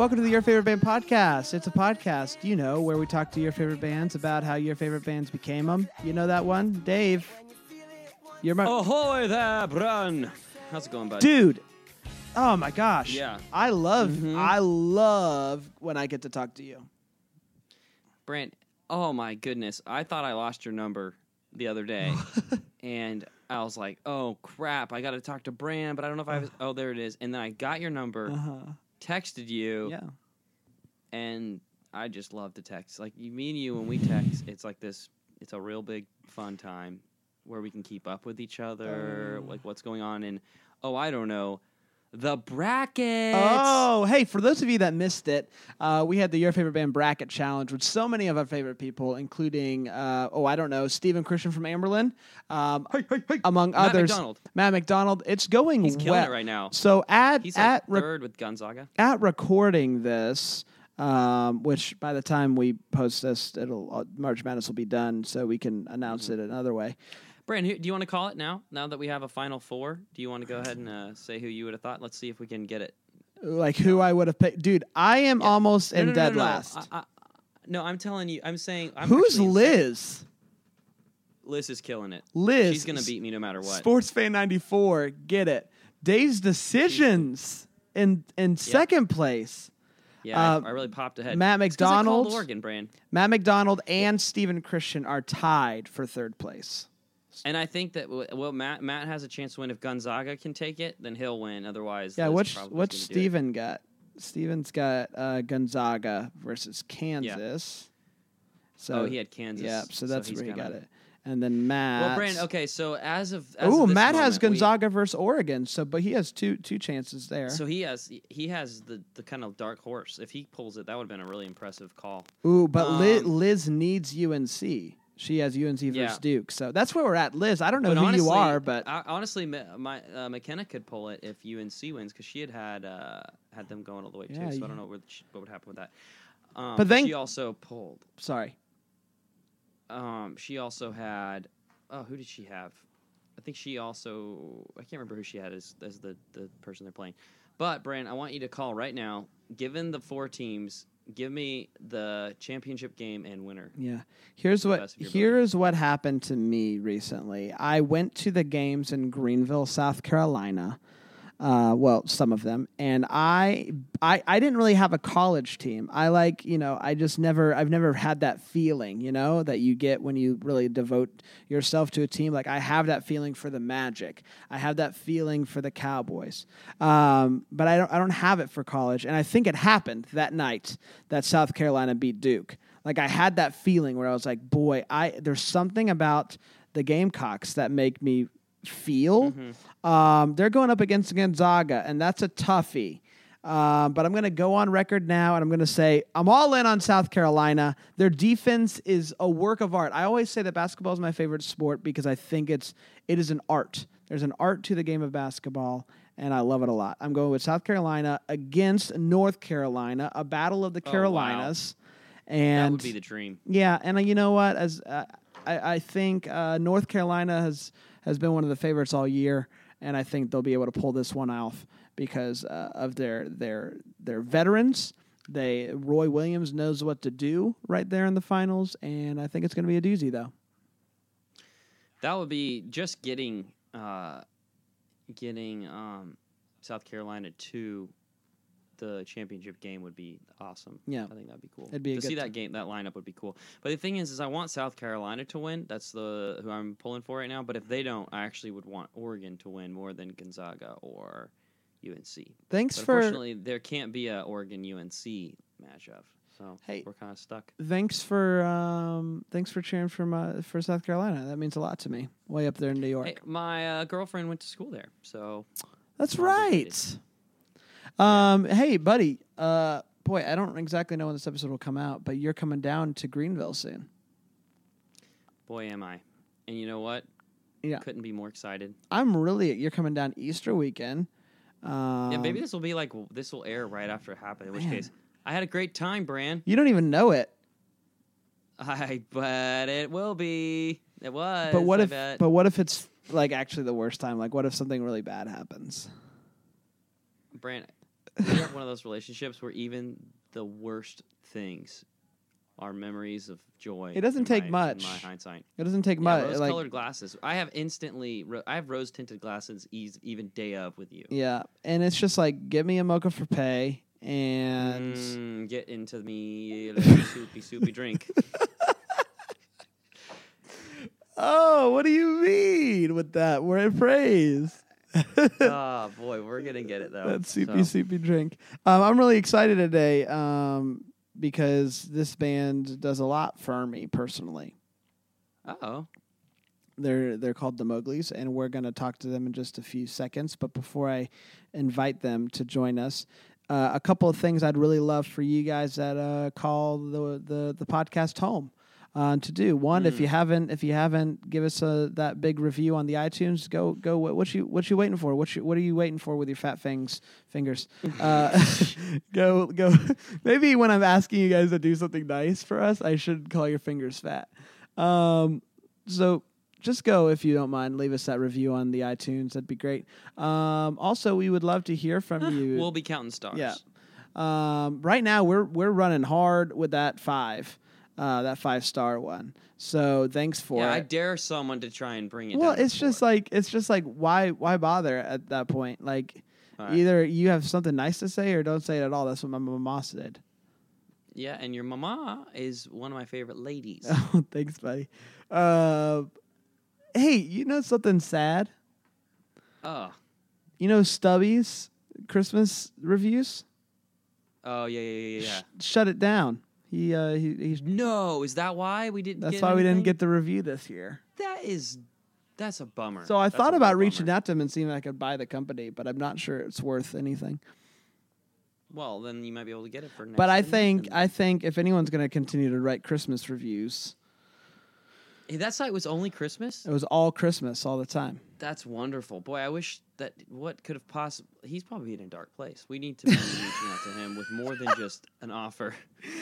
welcome to the Your Favorite Band podcast. It's a podcast, where we talk to your favorite bands about how your favorite bands became them. You know that one? Dave, you're my... Ahoy there, Brun. How's it going, bud? Dude, oh my gosh. Yeah. I love when I get to talk to you. Brant, oh my goodness. I thought I lost your number the other day. And I was like, oh, crap. I got to talk to Brand, but I don't know if I was... Oh, there it is. And then I got your number, texted you. Yeah. And I just love to text. Like, me and you, when we text, it's like this... It's a real big fun time where we can keep up with each other, like what's going on. And, I don't know, the brackets. Oh, hey, for those of you that missed it, we had the Your Favorite Band Bracket Challenge with so many of our favorite people, including, Stephen Christian from Amberlin, among others. Matt McDonald. It's going He's killing it right now. So He's third with Gonzaga. At recording this, which by the time we post this, March Madness will be done, so we can announce it another way. Brand, do you want to call it now? Now that we have a Final Four, do you want to go ahead and say who you would have thought? Let's see if we can get it. Like who I would have picked. Dude, I am almost in dead last. No, I'm telling you. I'm saying. Who's Liz? Liz is killing it. Liz. She's going to beat me no matter what. Sports Fan 94. Get it. Dave's Decisions in second place. Yeah, I really popped ahead. Matt McDonald. I called Oregon, Brand. Matt McDonald and Stephen Christian are tied for third place. And I think that Matt has a chance to win. If Gonzaga can take it, then he'll win. Otherwise, yeah. What's Steven got? Steven's got Gonzaga versus Kansas. Yeah. So he had Kansas. Yeah, so that's where he got it. And then Matt. Well, Brandon. Okay, so as of Matt has Gonzaga versus Oregon. But he has two chances there. So he has the kind of dark horse. If he pulls it, that would have been a really impressive call. Ooh, but Liz needs UNC. She has UNC versus Duke, so that's where we're at. Liz, I don't know who you are, but honestly, McKenna could pull it if UNC wins because she had them going all the way too. So I don't know what would happen with that. But then she also pulled. Sorry. She also had. Oh, who did she have? I think she also. I can't remember who she had as the person they're playing. But Brian, I want you to call right now. Given the four teams. Give me the championship game and winner. Yeah. Here's what happened to me recently. I went to the games in Greenville, South Carolina. Some of them. And I didn't really have a college team. I've never had that feeling, that you get when you really devote yourself to a team. Like I have that feeling for the Magic. I have that feeling for the Cowboys. But I don't have it for college. And I think it happened that night that South Carolina beat Duke. Like I had that feeling where I was like, boy, there's something about the Gamecocks that make me feel. They're going up against Gonzaga, and that's a toughie. But I'm going to go on record now, and I'm going to say I'm all in on South Carolina. Their defense is a work of art. I always say that basketball is my favorite sport because I think it is an art. There's an art to the game of basketball, and I love it a lot. I'm going with South Carolina against North Carolina, a battle of the Carolinas. Wow. And that would be the dream. Yeah, and you know what? I think North Carolina has been one of the favorites all year, and I think they'll be able to pull this one off because of their veterans. Roy Williams knows what to do right there in the finals, and I think it's going to be a doozy, though. That would be just getting South Carolina to the championship game would be awesome. Yeah, I think that'd be cool. It'd be to see that game, that lineup would be cool. But the thing is I want South Carolina to win. That's who I'm pulling for right now. But if they don't, I actually would want Oregon to win more than Gonzaga or UNC. Unfortunately, there can't be a Oregon UNC matchup. So we're kind of stuck. Thanks for cheering for South Carolina. That means a lot to me. Way up there in New York. Hey, my girlfriend went to school there, so that's right. Hey, buddy. Boy, I don't exactly know when this episode will come out, but you're coming down to Greenville soon. Boy, am I. And you know what? Yeah. Couldn't be more excited. You're coming down Easter weekend. Maybe this will air right after it happened, in which case, I had a great time, Bran. You don't even know it. But it will be. It was. But what if it's like actually the worst time? Like what if something really bad happens? Bran, we have one of those relationships where even the worst things are memories of joy. It doesn't take much. In my hindsight, it doesn't take much. Rose-colored glasses. I have rose-tinted glasses even day of with you. Yeah, and it's just like, give me a mocha for pay and get into me soupy drink. Oh, what do you mean with that word of praise? Oh boy, we're gonna get it though. That soupy drink. I'm really excited today because this band does a lot for me personally. Uh-oh. They're called the Mowglis, and we're going to talk to them in just a few seconds. But before I invite them to join us, a couple of things I'd really love for you guys that call the podcast home to do. One, if you haven't, give us that big review on the iTunes. Go. What you waiting for? What are you waiting for with your fat fingers? Go. Maybe when I'm asking you guys to do something nice for us, I should call your fingers fat. So just go, if you don't mind, leave us that review on the iTunes. That'd be great. Also, we would love to hear from you. We'll be counting stars. Yeah. Right now we're running hard with that 5. That 5-star one. So thanks for it. Yeah, I dare someone to try and bring it down. Well, it's just like why bother at that point? Like, either you have something nice to say or don't say it at all. That's what my mama said. Yeah, and your mama is one of my favorite ladies. Oh, thanks, buddy. Hey, you know something sad? Oh. You know Stubby's Christmas reviews? Oh, yeah. Shut it down. He's No, is that why we didn't? That's why we didn't get the review this year. That's a bummer. So I thought about reaching out to him and seeing if I could buy the company, but I'm not sure it's worth anything. Well, then you might be able to get it for next. But I think if anyone's going to continue to write Christmas reviews, hey, that site was only Christmas. It was all Christmas all the time. That's wonderful, boy. I wish that what could have possibly. He's probably in a dark place. We need to be reaching out to him with more than just an offer.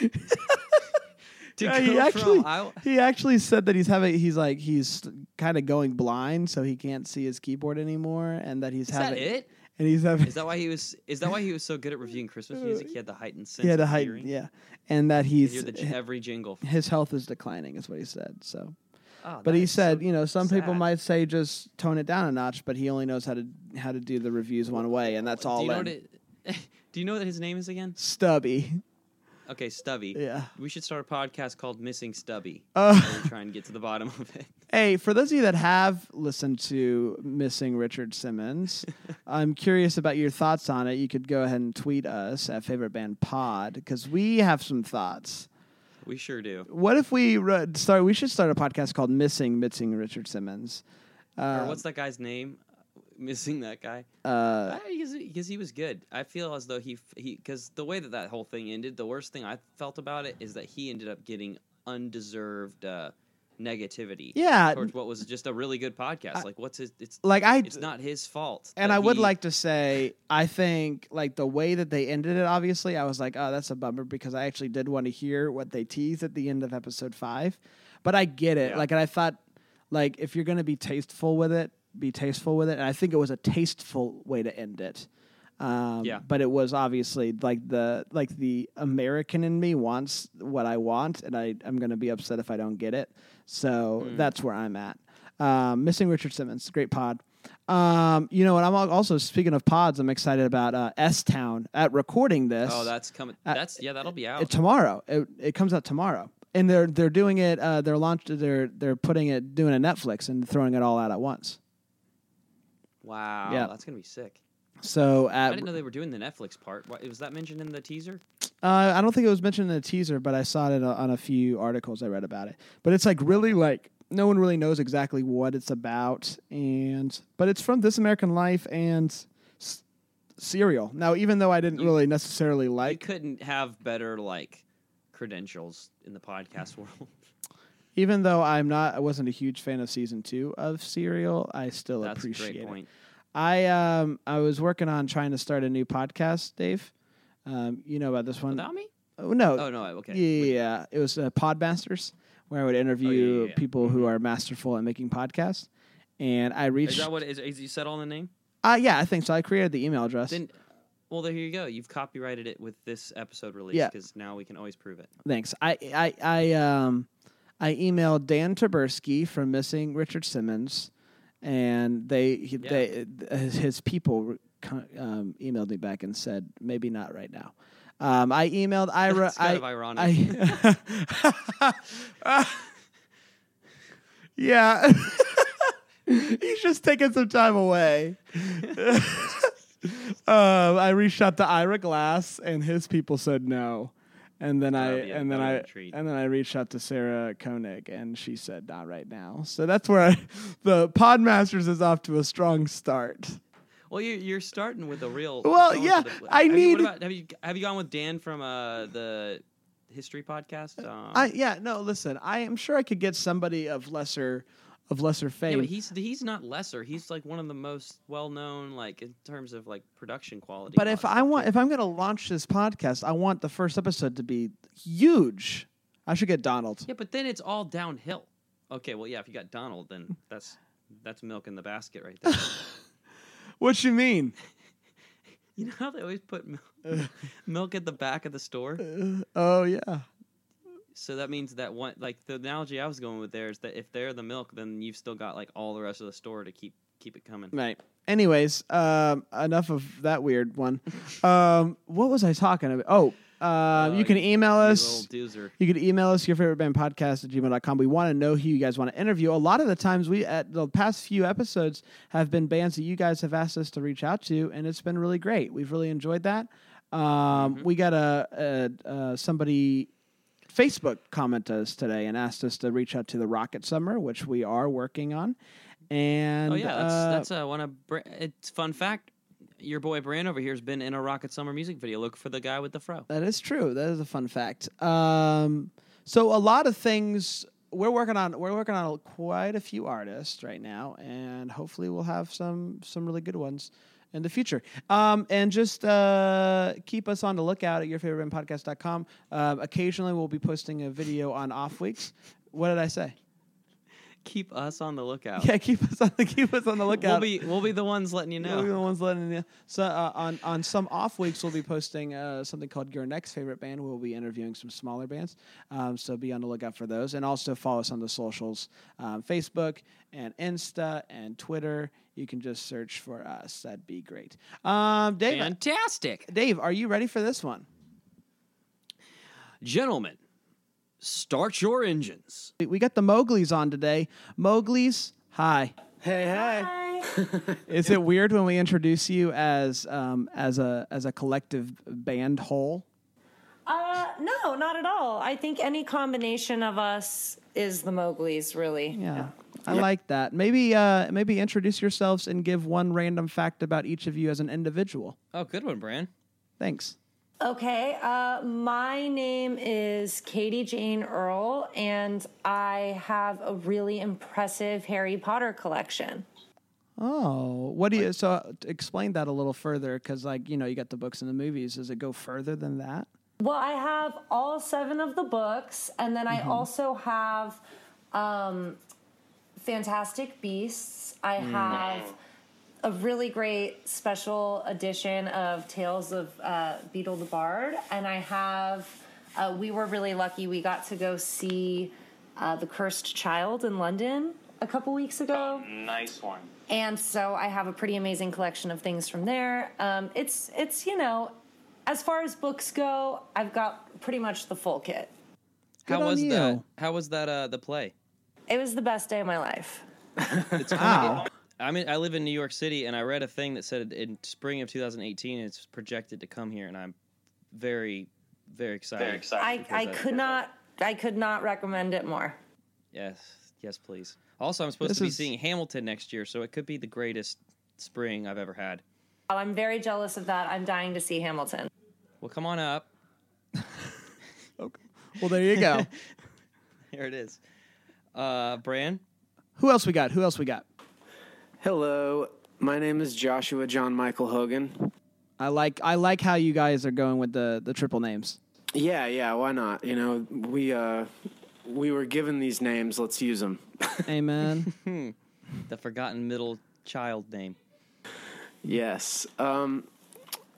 He actually said that he's kind of going blind, so he can't see his keyboard anymore, and that he's having. Is that it? And he's having. Is that why he was so good at reviewing Christmas music? He had the heightened sense. Hearing? Yeah, and that he's every jingle. His health is declining, is what he said. So. Oh, but he said, some sad. people might say just tone it down a notch, but he only knows how to do the reviews one way, and that's all. Do you know what his name is again? Stubby. Okay, Stubby. Yeah. We should start a podcast called Missing Stubby. We'll try and get to the bottom of it. Hey, for those of you that have listened to Missing Richard Simmons, I'm curious about your thoughts on it. You could go ahead and tweet us at Favorite Band Pod, because we have some thoughts. We sure do. What if we should start a podcast called Missing Richard Simmons. Or what's that guy's name? Missing that guy? Because he was good. I feel as though because the way that whole thing ended, the worst thing I felt about it is that he ended up getting undeserved negativity. Yeah. Towards what was just a really good podcast. It's not his fault. And I would like to say, I think the way that they ended it, obviously, I was like, oh, that's a bummer, because I actually did want to hear what they teased at the end of episode 5. But I get it. Yeah. And I thought, if you're going to be tasteful with it, be tasteful with it. And I think it was a tasteful way to end it. But it was obviously the American in me wants what I want, and I'm going to be upset if I don't get it. So that's where I'm at. Missing Richard Simmons, great pod. And I'm also, speaking of pods, I'm excited about S-Town at recording this. Oh, that's coming. That'll be out tomorrow. It comes out tomorrow, and they're doing it. They're doing a Netflix and throwing it all out at once. Wow, yeah. That's gonna be sick. So I didn't know they were doing the Netflix part. Was that mentioned in the teaser? I don't think it was mentioned in the teaser, but I saw it on a few articles I read about it. But it's really no one really knows exactly what it's about, but it's from This American Life and Serial. Now, even though I didn't really necessarily you couldn't have better credentials in the podcast world. Even though I wasn't a huge fan of season 2 of Serial, I still appreciate it. That's a great point. I was working on trying to start a new podcast, Dave. You know about this one? Without me? Oh, no. Oh, no, okay. Yeah. It was Podmasters, where I would interview people who are masterful at making podcasts. And I reached... Is that what is you said on the name? Yeah, I think so. I created the email address. Well, there you go. You've copyrighted it with this episode release because now we can always prove it. Thanks. I emailed Dan Taberski from Missing Richard Simmons, and his people emailed me back and said maybe not right now. I emailed Ira. That's kind of ironic. Yeah. He's just taking some time away. I reached out to Ira Glass, and his people said no. And then I reached out to Sarah Koenig, and she said not right now. So that's where the Podmasters is off to a strong start. Well, you're starting with a real. Well, yeah, Have you gone with Dan from the history podcast? Listen, I am sure I could get somebody of lesser fame. Yeah, but he's not lesser. He's like one of the most well known, like in terms of like production quality. But if I'm going to launch this podcast, I want the first episode to be huge. I should get Donald. Yeah, but then it's all downhill. Okay, well, yeah, if you got Donald, then that's milk in the basket right there. What you mean? You know how they always put milk at the back of the store? Oh yeah. So that means that one, like the analogy I was going with there is that if they're the milk, then you've still got like all the rest of the store to keep it coming. Right. Anyways, enough of that weird one. What was I talking about? Oh. You can email us. You can email us yourfavoritebandpodcast@gmail.com. We want to know who you guys want to interview. A lot of the times at the past few episodes have been bands that you guys have asked us to reach out to, and it's been really great. We've really enjoyed that. We got somebody Facebook commented us today and asked us to reach out to the Rocket Summer, which we are working on. And that's one of it's fun fact. Your boy Bran over here has been in a Rocket Summer music video. Look for the guy with the fro. That is true. That is a fun fact. So a lot of things we're working on quite a few artists right now, and hopefully we'll have some really good ones in the future. And just keep us on the lookout at yourfavoritebandpodcast.com. Occasionally we'll be posting a video on off weeks. What did I say? Keep us on the lookout. Yeah, keep us on the lookout. We'll be the ones letting you know. We'll be the ones letting you know. So on some off weeks, we'll be posting something called Your Next Favorite Band. We'll be interviewing some smaller bands. So be on the lookout for those. And also follow us on the socials, Facebook and Insta and Twitter. You can just search for us. That'd be great. Dave, fantastic. Dave, are you ready for this one? Gentlemen, start your engines. We got the Mowgli's on today. Mowgli's, hi. Hey. Hi. Is it weird when we introduce you as a collective band whole? No, not at all. I think any combination of us is the Mowgli's, really. Yeah. I like that. Maybe introduce yourselves and give one random fact about each of you as an individual. Oh, good one, Bran. Thanks. Okay, my name is Katie Jane Earl, and I have a really impressive Harry Potter collection. Oh, what do you? So explain that a little further, because you got the books and the movies. Does it go further than that? Well, I have all 7 of the books, and then I also have Fantastic Beasts. I have a really great special edition of Tales of Beetle the Bard, and I have. We were really lucky. We got to go see The Cursed Child in London a couple weeks ago. Oh, nice one. And so I have a pretty amazing collection of things from there. It's as far as books go, I've got pretty much the full kit. How was that? How was that? The play? It was the best day of my life. It's wow. I live in New York City, and I read a thing that said in spring of 2018 it's projected to come here, and I'm very, very excited. Very excited. I could not recommend it more. Yes, please. Also, I'm supposed to be seeing Hamilton next year, so it could be the greatest spring I've ever had. Oh, I'm very jealous of that. I'm dying to see Hamilton. Well, come on up. Okay. Well, there you go. Here it is. Bran? Who else we got? Hello, my name is Joshua John Michael Hogan. I like how you guys are going with the triple names. Yeah, why not? We were given these names, let's use them. Amen. The forgotten middle child name. Yes.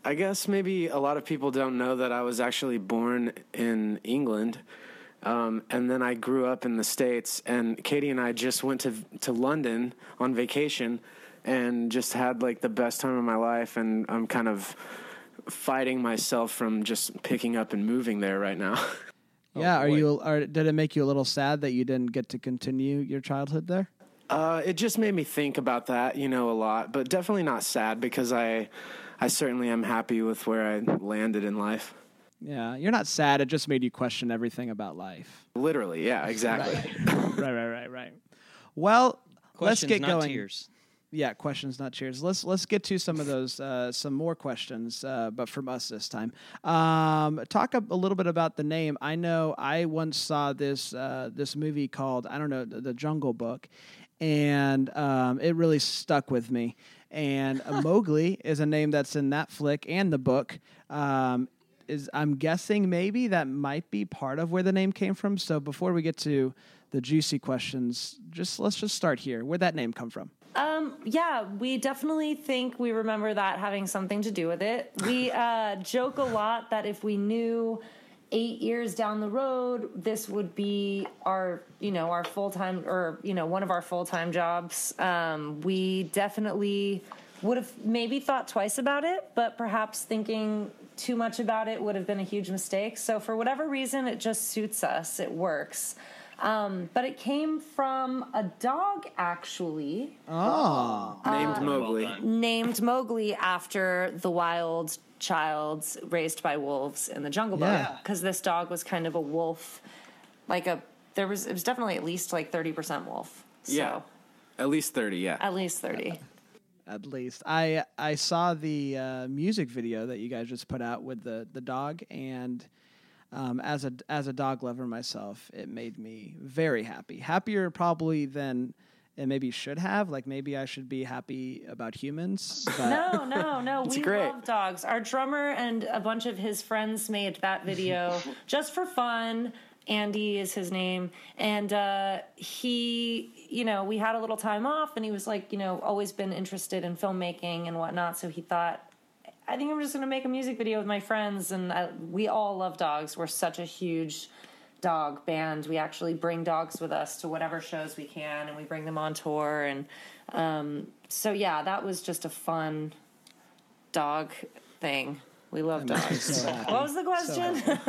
I guess maybe a lot of people don't know that I was actually born in England. And then I grew up in the States, and Katie and I just went to London on vacation and just had like the best time of my life. And I'm kind of fighting myself from just picking up and moving there right now. Yeah. Did it make you a little sad that you didn't get to continue your childhood there? It just made me think about that, a lot, but definitely not sad because I certainly am happy with where I landed in life. Yeah, you're not sad. It just made you question everything about life. Literally, yeah, exactly. Right. Well, let's get going. Tears. Yeah, questions, not cheers. Let's get to some of those, some more questions, but from us this time. Talk a little bit about the name. I know I once saw this movie called, I don't know, The Jungle Book, and it really stuck with me. And Mowgli is a name that's in that flick and the book. I'm guessing maybe that might be part of where the name came from. So before we get to the juicy questions, let's just start here. Where'd that name come from? Yeah, we definitely think we remember that having something to do with it. We joke a lot that if we knew 8 years down the road, this would be our full-time, or, one of our full-time jobs. We definitely would have maybe thought twice about it, but perhaps thinking too much about it would have been a huge mistake. So for whatever reason, it just suits us. It works. But it came from a dog, actually. Oh. Named Mowgli. Named Mowgli after the wild child raised by wolves in the Jungle Book. Because this dog was kind of a wolf. It was definitely at least like 30% wolf. So. Yeah. At least 30, yeah. At least 30. At least. I saw the music video that you guys just put out with the dog, and as a dog lover myself, it made me very happy. Happier probably than it maybe should have. Like maybe I should be happy about humans. But No. We love dogs. Our drummer and a bunch of his friends made that video just for fun. Andy is his name. And he, we had a little time off, and he was like, always been interested in filmmaking and whatnot. So he thought, I think I'm just going to make a music video with my friends. And we all love dogs. We're such a huge dog band. We actually bring dogs with us to whatever shows we can, and we bring them on tour. And so, yeah, that was just a fun dog thing. We love dogs. What was the question?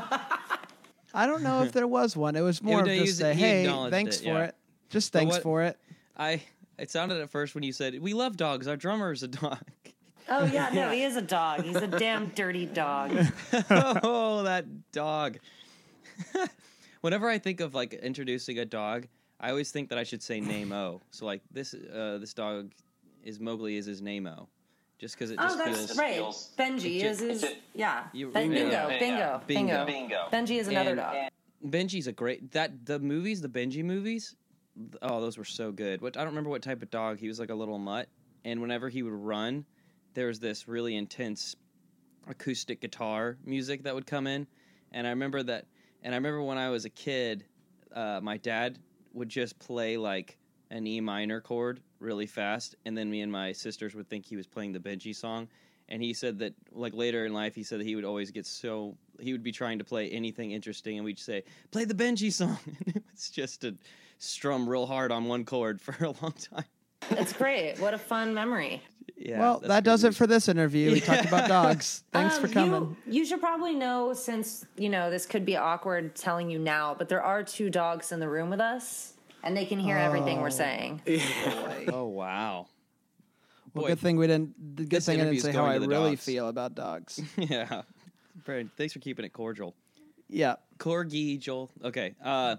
I don't know if there was one. It was more of just say, hey, thanks for it. Just thanks for it. It sounded at first when you said, we love dogs. Our drummer is a dog. Oh, yeah, no, he is a dog. He's a damn dirty dog. Oh, that dog. Whenever I think of, introducing a dog, I always think that I should say name-o. So, this dog Mowgli is his name-o. Just because it just feels... that's right. Benji is his... Yeah. Bingo. Benji is another dog. Benji's a great... The Benji movies, those were so good. I don't remember what type of dog. He was like a little mutt. And whenever he would run, there was this really intense acoustic guitar music that would come in. And I remember that... And I remember when I was a kid, my dad would just play, an E minor chord really fast, and then me and my sisters would think he was playing the Benji song. And he said that, later in life, he said that he would always he would be trying to play anything interesting, and we'd say, play the Benji song. And it was just to strum real hard on one chord for a long time. It's great. What a fun memory. Yeah, well, that does it for this interview. We talked about dogs. Thanks for coming. You should probably know, since, this could be awkward telling you now, but there are 2 dogs in the room with us, and they can hear everything we're saying. Oh, wow. Well, good thing I didn't say how I really feel about dogs. Yeah. Brandon, thanks for keeping it cordial. Yeah. Corgi, Joel. Okay.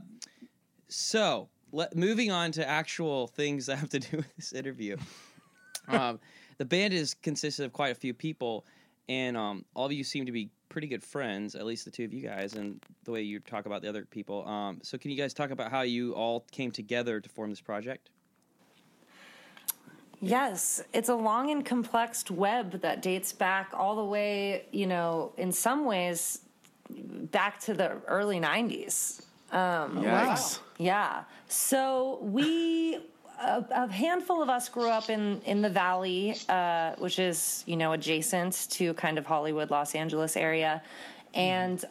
So, moving on to actual things that have to do with this interview. The band consists of quite a few people, and all of you seem to be pretty good friends, at least the 2 of you guys, and the way you talk about the other people. So can you guys talk about how you all came together to form this project? Yes, it's a long and complex web that dates back all the way, in some ways, back to the early 90s. Yikes. Yeah. So we a handful of us grew up in the Valley, which is, adjacent to kind of Hollywood, Los Angeles area. And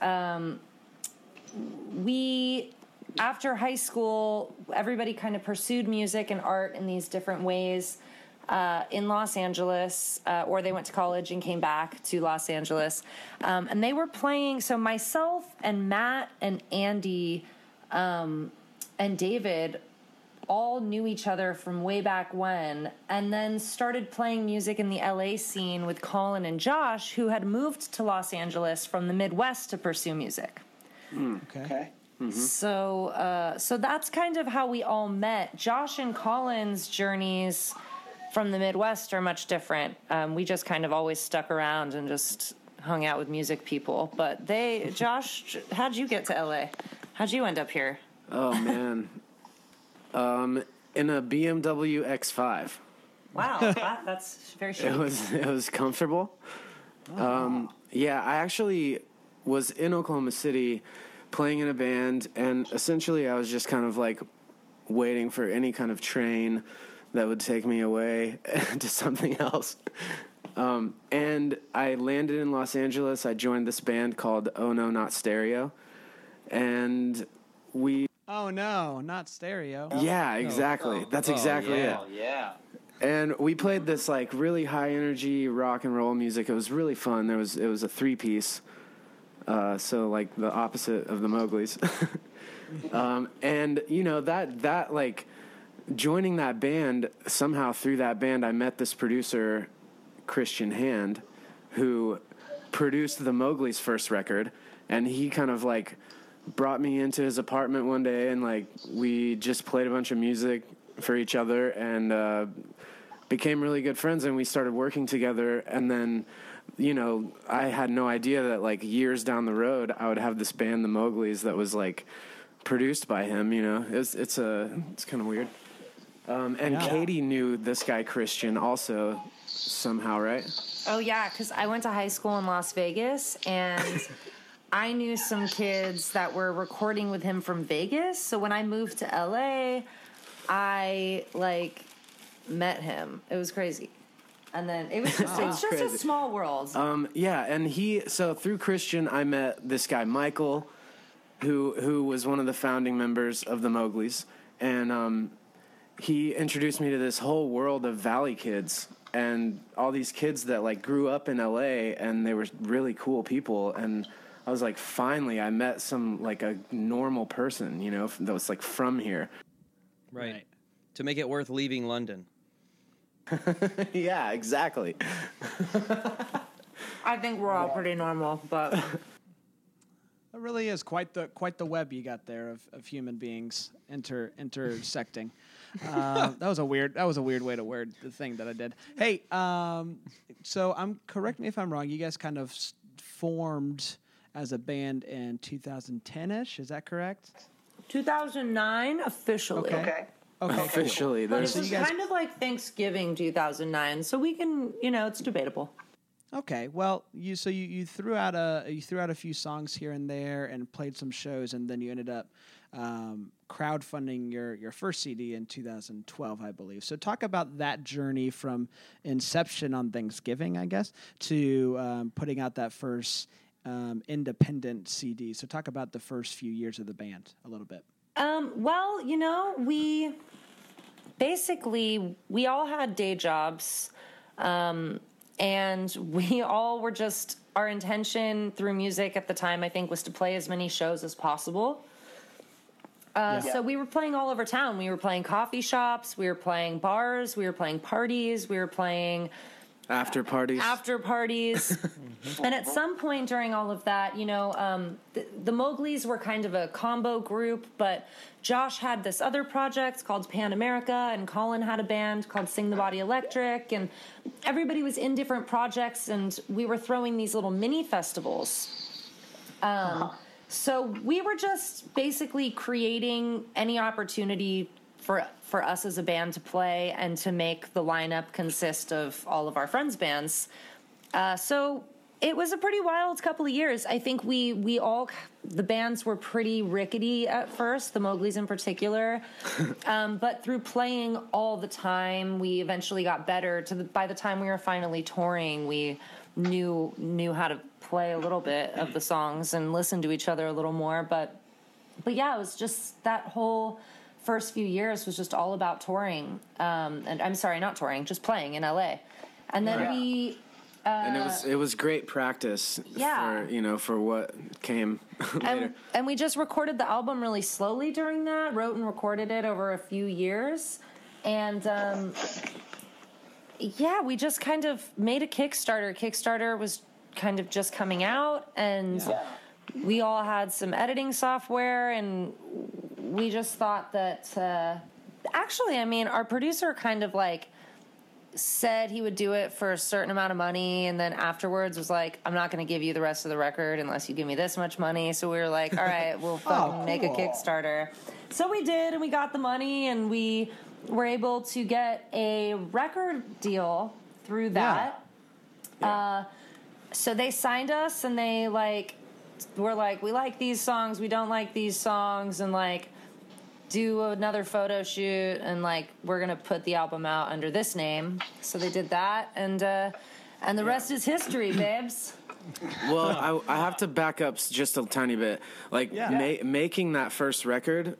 we, after high school, everybody kind of pursued music and art in these different ways in Los Angeles, or they went to college and came back to Los Angeles. And they were playing, so myself and Matt and Andy and David all knew each other from way back when, and then started playing music in the LA scene with Colin and Josh, who had moved to Los Angeles from the Midwest to pursue music. Okay. Mm-hmm. So that's kind of how we all met. Josh and Colin's journeys from the Midwest are much different. We just kind of always stuck around and just hung out with music people. But Josh, how'd you get to LA? How'd you end up here? Oh, man. In a BMW X5. Wow, that's very chic. It was comfortable. Yeah, I actually was in Oklahoma City playing in a band, and essentially I was just kind of like waiting for any kind of train that would take me away to something else. And I landed in Los Angeles. I joined this band called Oh No Not Stereo, and we... Oh no, not stereo. Yeah, exactly. That's exactly it. Yeah. And we played this like really high energy rock and roll music. It was really fun. It was a 3-piece, so like the opposite of the Mowgli's. And that like joining that band, somehow through that band, I met this producer, Christian Hand, who produced the Mowgli's first record, and he kind of like brought me into his apartment one day, and like we just played a bunch of music for each other and became really good friends, and we started working together. And then I had no idea that like years down the road I would have this band, the Mowgli's, that was like produced by him. It's kind of weird. And Katie knew this guy Christian also somehow, right? Oh yeah, because I went to high school in Las Vegas, and I knew some kids that were recording with him from Vegas. So when I moved to LA, I like met him. It was crazy. And then it was just, it's just a small world. Yeah. And so through Christian, I met this guy, Michael, who was one of the founding members of the Mowgli's. And, he introduced me to this whole world of Valley kids and all these kids that like grew up in LA, and they were really cool people. And I was like, finally, I met some like a normal person, that was like from here. Right. To make it worth leaving London. Yeah, exactly. I think we're all pretty normal, but it really is quite the web you got there of human beings intersecting. That was a weird way to word the thing that I did. Hey, so correct me if I'm wrong. You guys kind of formed as a band in 2010-ish. Is that correct? 2009 officially. Okay. Officially, but it was kind of like Thanksgiving 2009, so we can, it's debatable. Okay, well, you threw out a few songs here and there and played some shows, and then you ended up crowdfunding your first CD in 2012, I believe. So talk about that journey from inception on Thanksgiving, I guess, to putting out that first independent CD. So talk about the first few years of the band a little bit. Well, we basically all had day jobs. And we all were just, our intention through music at the time, I think, was to play as many shows as possible. So we were playing all over town. We were playing coffee shops, we were playing bars, we were playing parties, we were playing after parties. And at some point during all of that, the Mowgli's were kind of a combo group, but Josh had this other project called Pan America, and Colin had a band called Sing the Body Electric, and everybody was in different projects, and we were throwing these little mini festivals. So we were just basically creating any opportunity for us as a band to play and to make the lineup consist of all of our friends' bands. So It was a pretty wild couple of years. I think we all, the bands were pretty rickety at first, the Mowgli's in particular. But through playing all the time, we eventually got better. By the time we were finally touring, we knew how to play a little bit of the songs and listen to each other a little more. But yeah, it was just that whole first few years was just all about touring. And I'm sorry, not touring, just playing in LA. And then and it was great practice for what came later. And we just recorded the album really slowly during that, wrote and recorded it over a few years. And we just kind of made a Kickstarter. Kickstarter was kind of just coming out, and we all had some editing software, and we just thought that actually, I mean, our producer kind of like said he would do it for a certain amount of money, and then afterwards was like, I'm not going to give you the rest of the record unless you give me this much money. So we were like, all right, we'll fucking make a Kickstarter. So we did, and we got the money, and we were able to get a record deal through that. So they signed us, and they were like, we like these songs, we don't like these songs, and like, do another photo shoot, and like, we're gonna put the album out under this name. So they did that, and the rest is history, babes. Well, I have to back up just a tiny bit. Like making that first record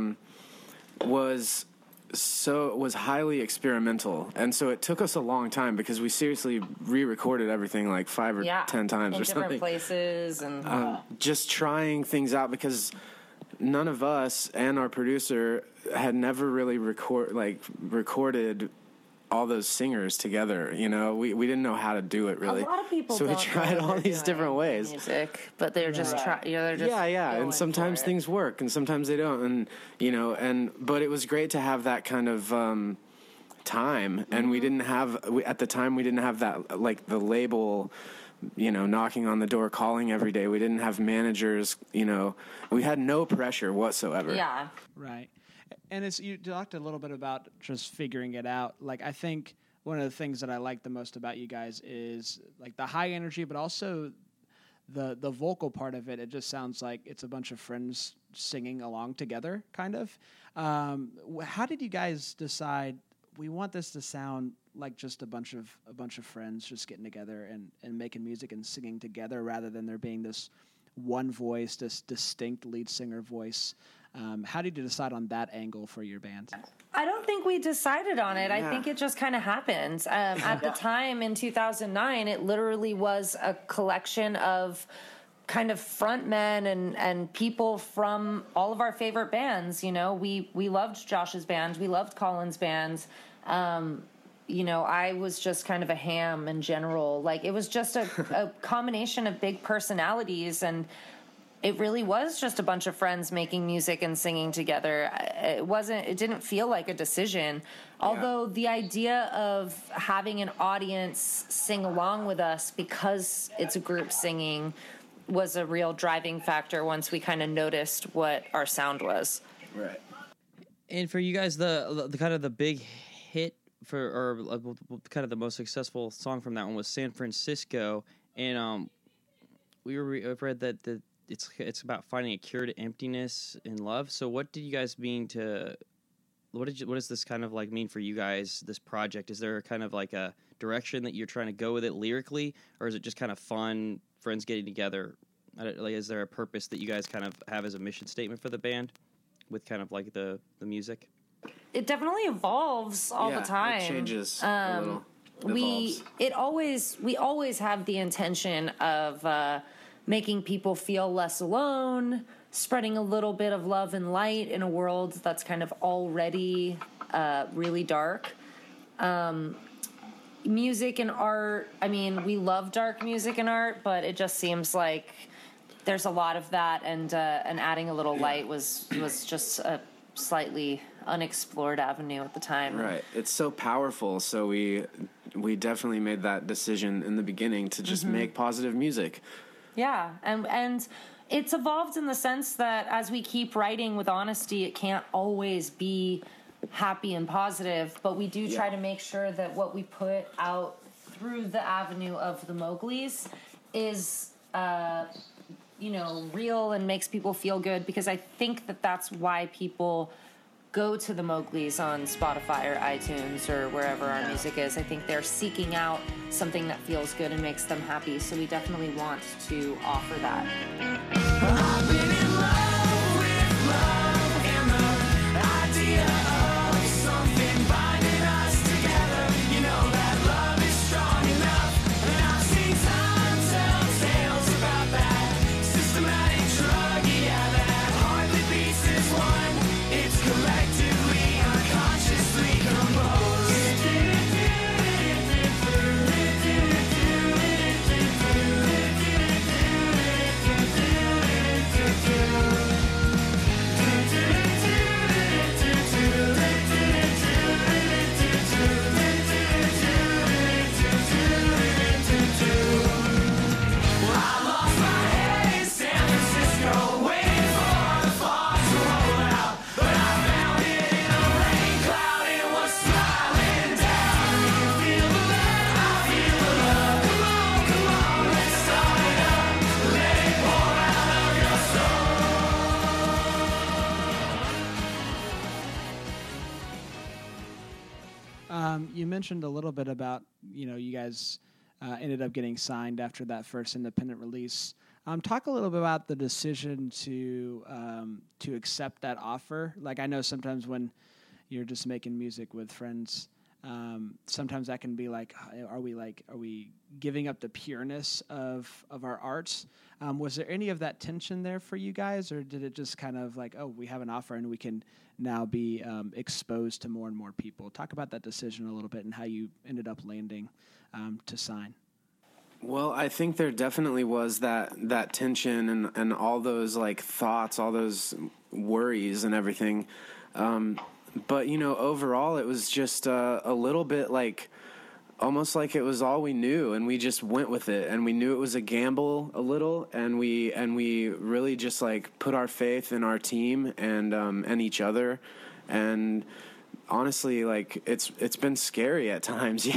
was highly experimental, and so it took us a long time because we seriously re-recorded everything like 5 or 10 times in or something. Different places, and just trying things out because none of us and our producer had never really recorded all those singers together. You know, we didn't know how to do it really. A lot of people so we tried all these different ways. Music, but they're just they're just and sometimes things work and sometimes they don't, and but it was great to have that kind of time, and we didn't have at the time we didn't have that like the label. Knocking on the door, calling every day. We didn't have managers, we had no pressure whatsoever. Yeah. Right. And you talked a little bit about just figuring it out. Like, I think one of the things that I like the most about you guys is like the high energy, but also the vocal part of it. It just sounds like it's a bunch of friends singing along together, kind of. How did you guys decide we want this to sound like just a bunch of friends just getting together and making music and singing together, rather than there being this one voice, this distinct lead singer voice? How did you decide on that angle for your band? I don't think we decided on it. I think it just kind of happened. At the time in 2009, it literally was a collection of kind of frontmen and people from all of our favorite bands. We loved Josh's band. We loved Colin's band. I was just kind of a ham in general. Like, it was just a combination of big personalities, and it really was just a bunch of friends making music and singing together. It didn't feel like a decision. Although the idea of having an audience sing along with us because it's a group singing was a real driving factor once we kind of noticed what our sound was. Right. And for you guys, the kind of the big hit or kind of the most successful song from that one was San Francisco, and I've read that it's about finding a cure to emptiness in love. So what did you guys mean to? What does this kind of like mean for you guys? This project, is there kind of like a direction that you're trying to go with it lyrically, or is it just kind of fun friends getting together? Is there a purpose that you guys kind of have as a mission statement for the band with kind of like the music? It definitely evolves all the time. It changes a little. We always have the intention of making people feel less alone, spreading a little bit of love and light in a world that's kind of already really dark. Music and art, I mean, we love dark music and art, but it just seems like there's a lot of that, and adding a little light was just a slightly unexplored avenue at the time. Right. It's so powerful, so we definitely made that decision in the beginning to just make positive music. Yeah, and it's evolved in the sense that as we keep writing with honesty, it can't always be happy and positive, but we do try to make sure that what we put out through the avenue of the Mowgli's is real and makes people feel good, because I think that that's why people go to the Mowgli's on Spotify or iTunes or wherever our music is. I think they're seeking out something that feels good and makes them happy, so we definitely want to offer that. I've been in love with love and the idea of something binding us together. You know that love is strong enough, and I've seen tons of tales about that systematic drug, yeah, that hardly beats this one. It's collectively, unconsciously composed. You mentioned a little bit about, you guys ended up getting signed after that first independent release. Talk a little bit about the decision to accept that offer. Like, I know sometimes when you're just making music with friends, sometimes that can be like, are we giving up the pureness of our arts? Was there any of that tension there for you guys, or did it just kind of like, oh, we have an offer and we can now be exposed to more and more people? Talk about that decision a little bit and how you ended up landing to sign. Well, I think there definitely was that tension and all those like thoughts, all those worries and everything. But, overall it was just a little bit like almost like it was all we knew, and we just went with it, and we knew it was a gamble a little, and we really just like put our faith in our team and each other. And honestly, like it's been scary at times,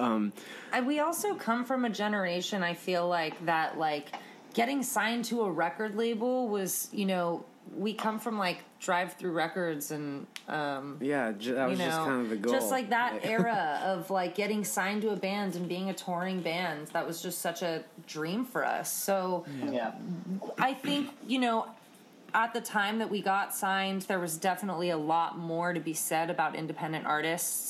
We also come from a generation, I feel like, that like getting signed to a record label was, we come from like Drive-Thru Records and that was just kind of the goal. Just like that era of like getting signed to a band and being a touring band, that was just such a dream for us. So I think, at the time that we got signed, there was definitely a lot more to be said about independent artists,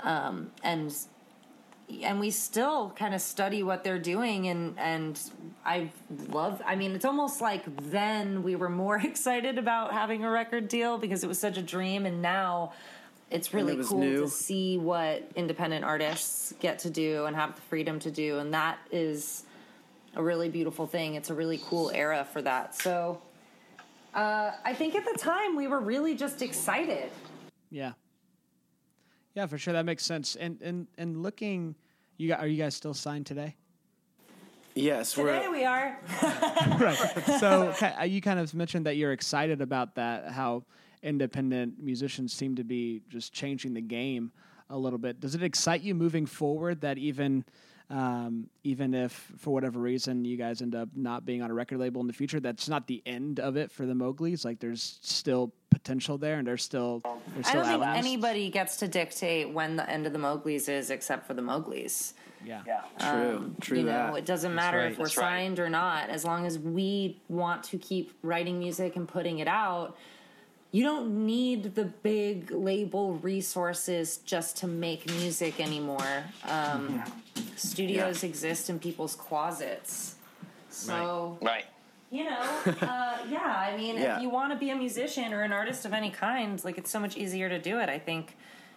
and we still kind of study what they're doing, and it's almost like then we were more excited about having a record deal because it was such a dream, and now it's really cool to see what independent artists get to do and have the freedom to do, and that is a really beautiful thing. It's a really cool era for that. So I think at the time we were really just excited. Yeah, for sure. That makes sense. And looking, are you guys still signed today? Yes, today we are. Right. So you kind of mentioned that you're excited about that, how independent musicians seem to be just changing the game a little bit. Does it excite you moving forward that even if for whatever reason you guys end up not being on a record label in the future, that's not the end of it for the Mowgli's? Like, there's still potential there, and there's still I don't think anybody gets to dictate when the end of the Mowgli's is except for the Mowgli's. Yeah. True that. It doesn't matter if we're signed or not, as long as we want to keep writing music and putting it out. You don't need the big label resources just to make music anymore. Studios exist in people's closets. So, right. If you want to be a musician or an artist of any kind, like, it's so much easier to do it, I think.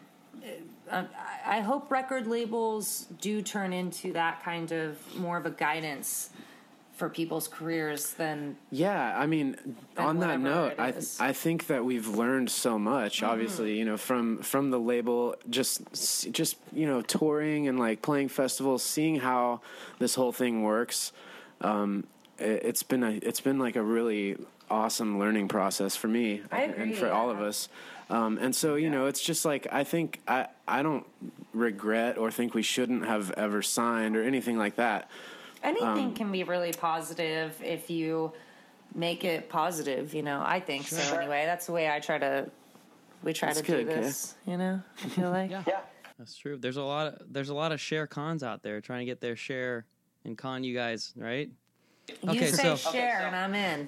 I hope record labels do turn into that kind of more of a guidance for people's careers than on that note, I think that we've learned so much, obviously, from the label, just touring and like playing festivals, seeing how this whole thing works. It's been like a really awesome learning process for me and for all of us. And so, it's just like, I think I don't regret or think we shouldn't have ever signed or anything like that. Anything can be really positive if you make it positive, you know. I think so anyway. That's the way we try to do this, you know. I feel like yeah. That's true. There's a lot of share cons out there trying to get their share and con you guys, right? You say share and I'm in.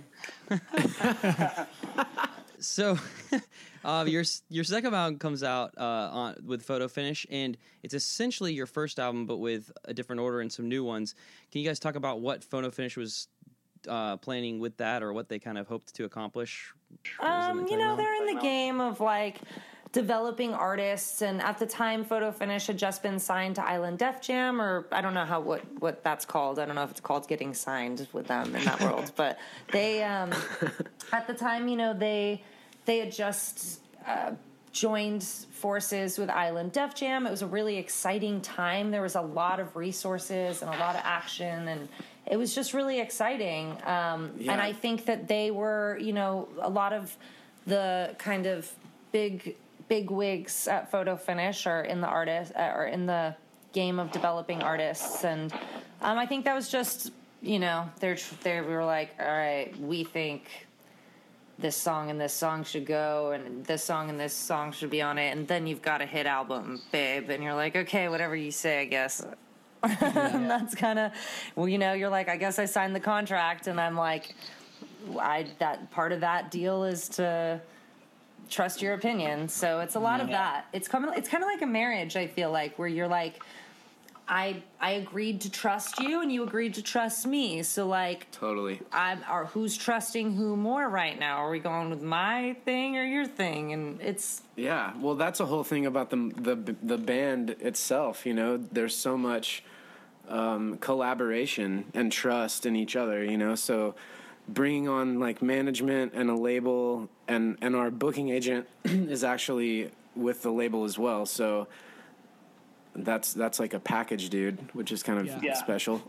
So, your second album comes out with Photo Finish, and it's essentially your first album, but with a different order and some new ones. Can you guys talk about what Photo Finish was planning with that, or what they kind of hoped to accomplish? You know, they're in the game of like developing artists, and at the time Photo Finish had just been signed to Island Def Jam, or I don't know what that's called. I don't know if it's called getting signed with them in that world, but they at the time, you know, they had just joined forces with Island Def Jam. It was a really exciting time. There was a lot of resources and a lot of action, and it was just really exciting. And I think that they were, you know, a lot of the kind of big wigs at Photo Finish are in the game of developing artists, and I think that was just, you know, we were like, all right, we think this song and this song should go, and this song and this song should be on it, and then you've got a hit album, babe, and you're like, okay, whatever you say, I guess. And that's kind of, well, you know, you're like, I guess I signed the contract, and I'm like, that part of that deal is to trust your opinion. So it's a lot of that. It's kind of like a marriage, I feel like, where you're like, I agreed to trust you and you agreed to trust me. So like, totally. Who's trusting who more right now? Are we going with my thing or your thing? And it's well, that's a whole thing about the band itself. You know, there's so much collaboration and trust in each other. You know, so bringing on like management and a label, and our booking agent is actually with the label as well. So that's like a package, dude, which is kind of special.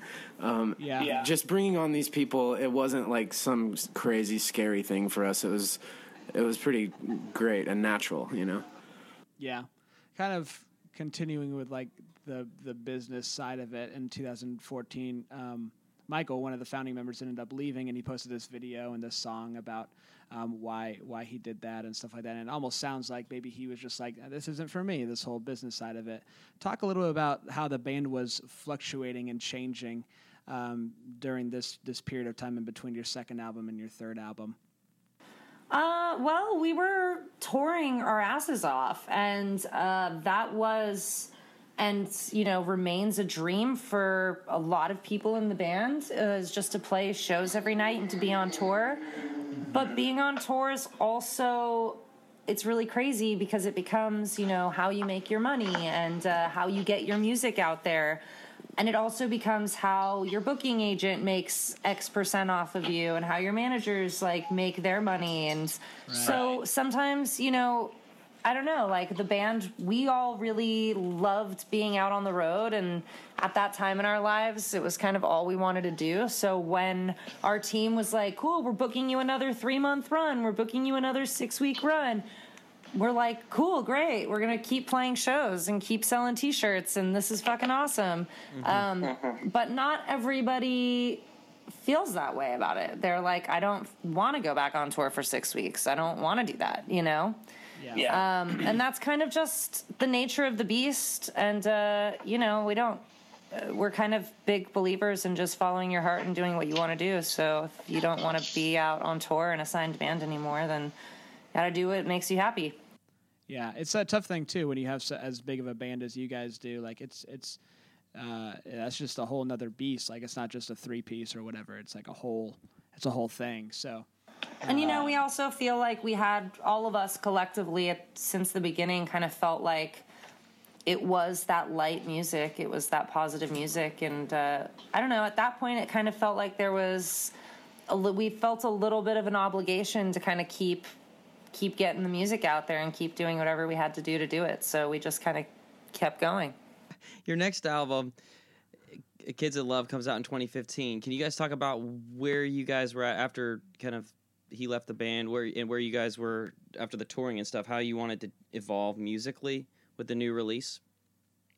Just bringing on these people, it wasn't like some crazy scary thing for us. It was pretty great and natural, you know. Yeah, kind of continuing with like the business side of it. In 2014, Michael, one of the founding members, ended up leaving, and he posted this video and this song about why he did that and stuff like that. And it almost sounds like maybe he was just like, this isn't for me, this whole business side of it. Talk a little bit about how the band was fluctuating and changing during this period of time in between your second album and your third album. Well, we were touring our asses off, and that was, and you know, remains a dream for a lot of people in the band, is just to play shows every night and to be on tour. But being on tour is also, it's really crazy because it becomes, you know, how you make your money and how you get your music out there. And it also becomes how your booking agent makes X% off of you and how your managers like make their money. And so sometimes, you know, I don't know, like the band, we all really loved being out on the road, and at that time in our lives, it was kind of all we wanted to do. So when our team was like, cool, we're booking you another 3-month run, we're booking you another 6-week run, we're like, cool, great, we're going to keep playing shows and keep selling t-shirts, and this is fucking awesome. But not everybody feels that way about it. They're like, I don't want to go back on tour for 6 weeks. I don't want to do that, you know? And that's kind of just the nature of the beast. And, you know, we're kind of big believers in just following your heart and doing what you want to do. So if you don't want to be out on tour and a signed band anymore, then you got to do what makes you happy. Yeah, it's a tough thing too when you have as big of a band as you guys do. Like it's that's just a whole nother beast. Like it's not just a 3-piece or whatever. It's like it's a whole thing. So. And, you know, we also feel like we had, all of us collectively since the beginning kind of felt like it was that light music. It was that positive music. And I don't know, at that point it kind of felt like there was, we felt a little bit of an obligation to kind of keep getting the music out there and keep doing whatever we had to do it. So we just kind of kept going. Your next album, Kids in Love, comes out in 2015. Can you guys talk about where you guys were at after kind of he left the band, where you guys were after the touring and stuff, how you wanted to evolve musically with the new release?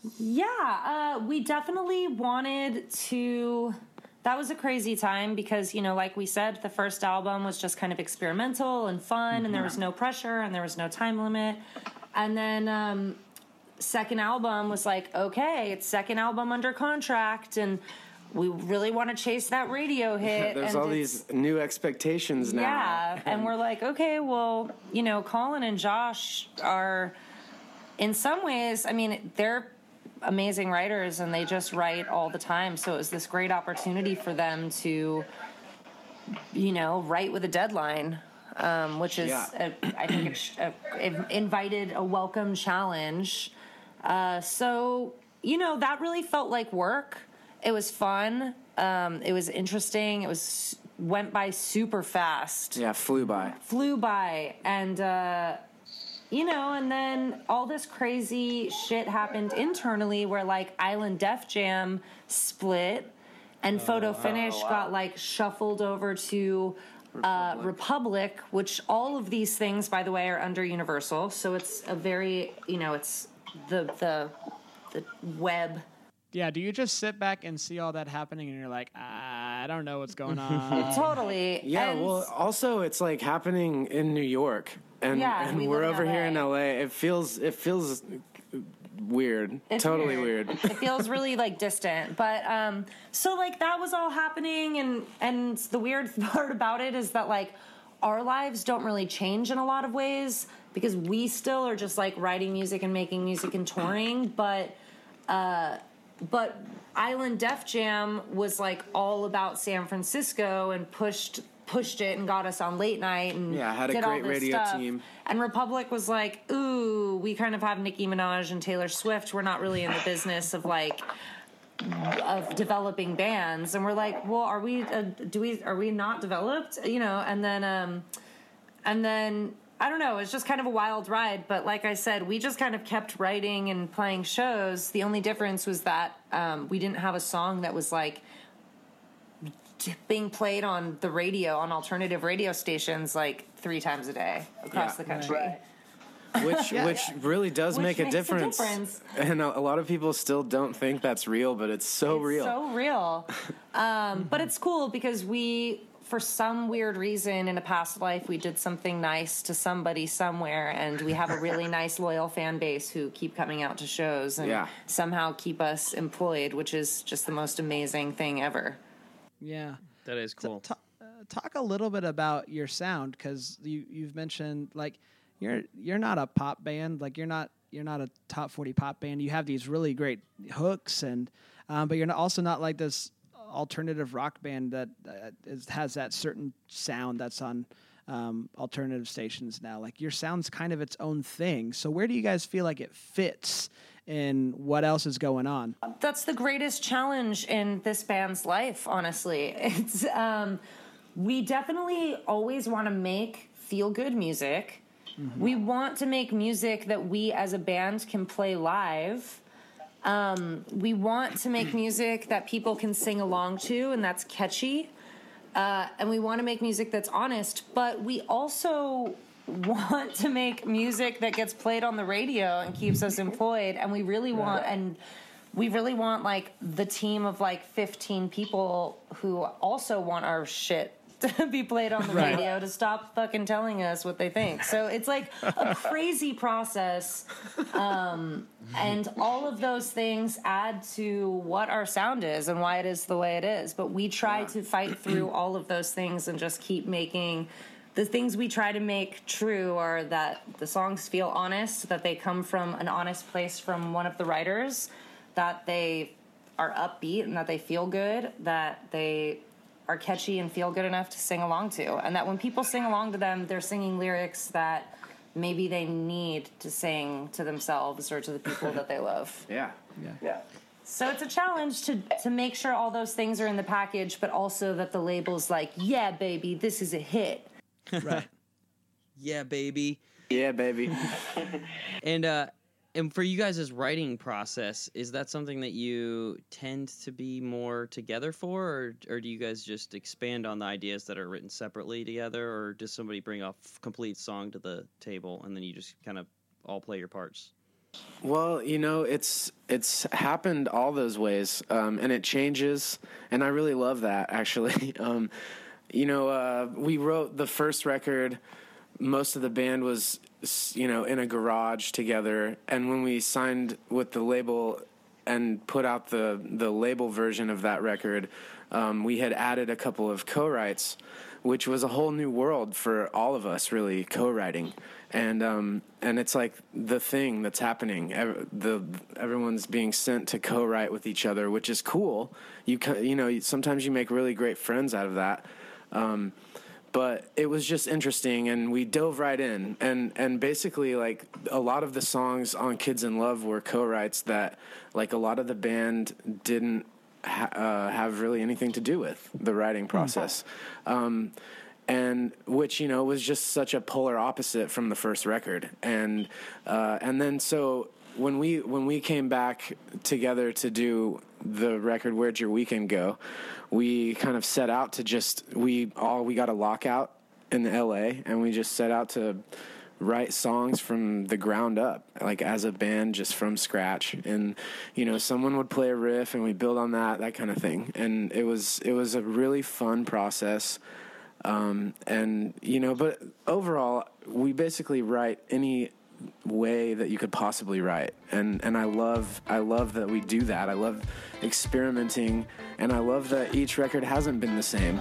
Yeah, we definitely wanted to. That was a crazy time because, like we said, the first album was just kind of experimental and fun, and there was no pressure and there was no time limit. And then second album was like, okay, it's second album under contract, and we really want to chase that radio hit. There's all these new expectations now. Yeah, and we're like, okay, well, Colin and Josh are, in some ways, I mean, they're amazing writers and they just write all the time. So it was this great opportunity for them to, write with a deadline, which is, I think it invited a welcome challenge. So, that really felt like work. It was fun. It was interesting. It went by super fast. Yeah, flew by. And, and then all this crazy shit happened internally where, Island Def Jam split and Photo Finish got, shuffled over to Republic, which all of these things, by the way, are under Universal. So it's a very, it's the web. Yeah, do you just sit back and see all that happening and you're like, I don't know what's going on? Totally. Yeah, well, also it's happening in New York, and we're over here in LA. It feels weird. It's totally weird. It feels really distant. But so that was all happening, and the weird part about it is that our lives don't really change in a lot of ways because we still are just writing music and making music and touring, but Island Def Jam was all about San Francisco and pushed it and got us on late night and had a did great all this radio stuff. team. And Republic was ooh, we kind of have Nicki Minaj and Taylor Swift. We're not really in the business of of developing bands. And we're well, are we not developed? And then I don't know, it's just kind of a wild ride, but like I said, we just kind of kept writing and playing shows. The only difference was that we didn't have a song that was being played on the radio, on alternative radio stations 3 times a day across the country. Right. Which really does make a difference. And a lot of people still don't think that's real, but it's real. So real. But it's cool because for some weird reason in a past life, we did something nice to somebody somewhere, and we have a really nice, loyal fan base who keep coming out to shows and somehow keep us employed, which is just the most amazing thing ever. Yeah. That is cool. Talk a little bit about your sound, because you've mentioned you're not a pop band, you're not a top 40 pop band. You have these really great hooks, and but you're also not this alternative rock band that has that certain sound that's on alternative stations now. Your sound's kind of its own thing. So where do you guys feel like it fits in what else is going on? That's the greatest challenge in this band's life, honestly. It's we definitely always want to make feel-good music. Mm-hmm. We want to make music that we as a band can play live. We want to make music that people can sing along to, and that's catchy. And we want to make music that's honest, but we also want to make music that gets played on the radio and keeps us employed. And we really want, the team of 15 people who also want our shit to be played on the radio to stop fucking telling us what they think. So it's a crazy process. And all of those things add to what our sound is and why it is the way it is. But we try to fight through all of those things and just keep making the things we try to make true are that the songs feel honest, that they come from an honest place from one of the writers, that they are upbeat and that they feel good, that they are catchy and feel good enough to sing along to. And that when people sing along to them, they're singing lyrics that maybe they need to sing to themselves or to the people that they love. Yeah. So it's a challenge to make sure all those things are in the package, but also that the label's yeah, baby, this is a hit. Right. Yeah, baby. Yeah, baby. And for you guys' writing process, is that something that you tend to be more together for, or do you guys just expand on the ideas that are written separately together, or does somebody bring a complete song to the table and then you just kind of all play your parts? Well, it's happened all those ways, and it changes, and I really love that, actually. We wrote the first record. Most of the band was, in a garage together, and when we signed with the label and put out the label version of that record, we had added a couple of co-writes, which was a whole new world for all of us, really, co-writing. And it's like the thing that's happening. Everyone's being sent to co-write with each other, which is cool. Sometimes you make really great friends out of that. But it was just interesting, and we dove right in. And basically, like, a lot of the songs on Kids in Love were co-writes that, like, a lot of the band didn't have really anything to do with the writing process. And which, was just such a polar opposite from the first record. And then so when we came back together to do the record Where'd Your Weekend Go, we kind of set out to we got a lockout in LA, and we just set out to write songs from the ground up, like as a band, just from scratch. And someone would play a riff and we build on that kind of thing. And it was a really fun process. But overall, we basically write any way that you could possibly write, and I love that we do that. I love experimenting, and I love that each record hasn't been the same.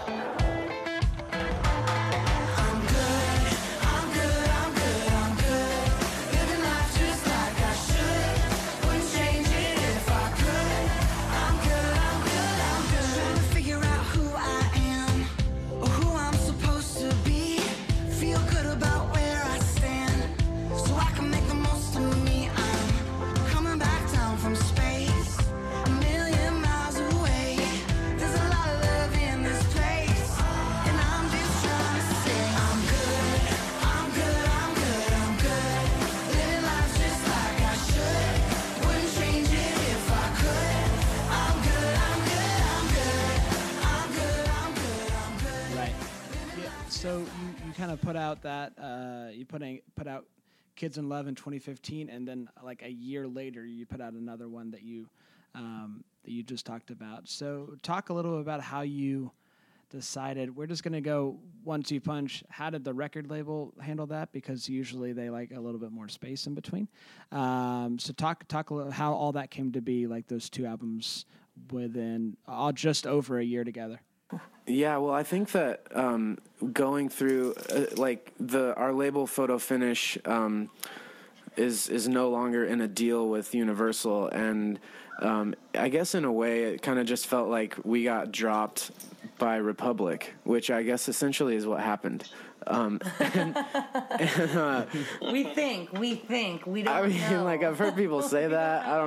So you kind of put out that you put out Kids in Love in 2015, and then like a year later you put out another one that you just talked about. So talk a little about how you decided we're just going to go 1-2 punch. How did the record label handle that? Because usually they like a little bit more space in between. So talk a little how all that came to be, like those two albums within just over a year together. Yeah, well, I think that going through our label Photo Finish is no longer in a deal with Universal, and I guess in a way it kind of just felt like we got dropped by Republic, which I guess essentially is what happened. We think we don't. I mean, know. Like I've heard people say that. I